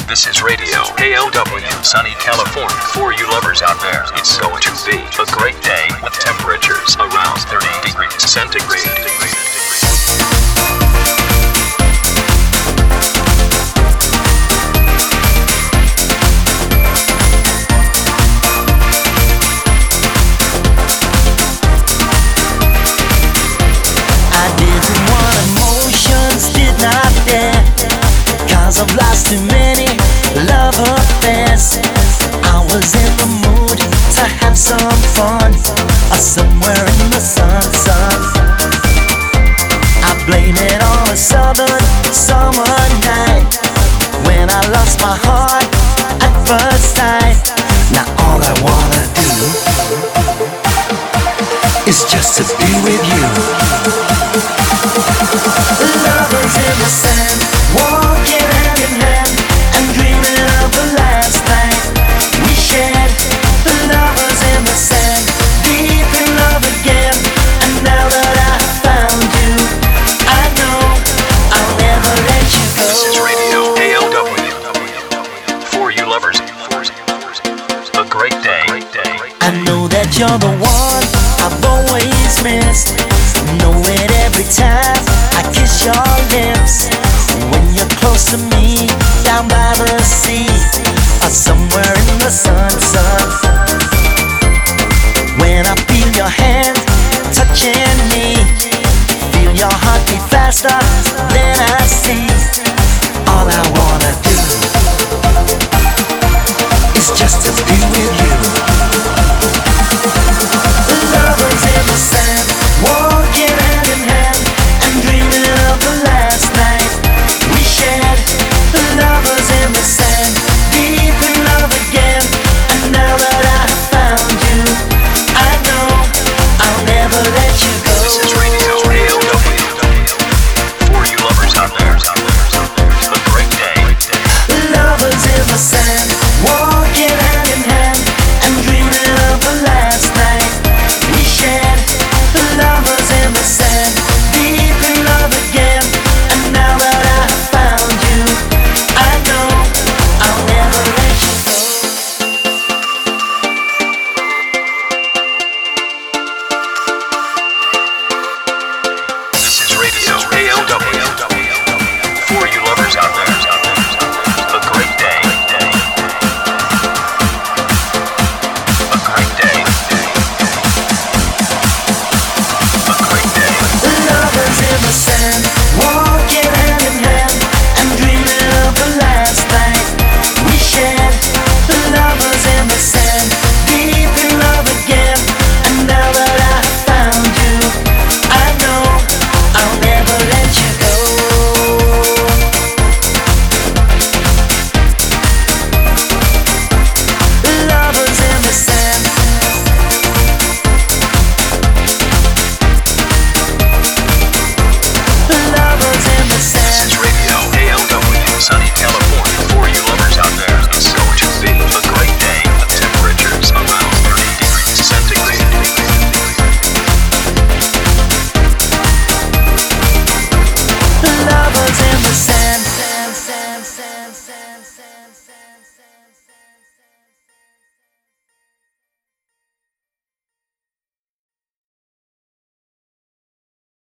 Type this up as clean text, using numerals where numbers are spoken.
This is Radio KLW, sunny California. For you lovers out there, it's going to be a great day with temperatures around 30 degrees centigrade. I've lost too many love affairs. I was in the mood to have some fun, somewhere in the sun. I blame it on a southern summer night when I lost my heart at first sight. Now all I wanna do is just to be with you. Lovers in the sand, walking hand in hand and dreaming of the last night we shared. Lovers in the sand, deep in love again. And now that I found you, I know I'll never let you go. This is Radio KLW. For you lovers, a great day. I know that you're the one I've always missed. Know it every time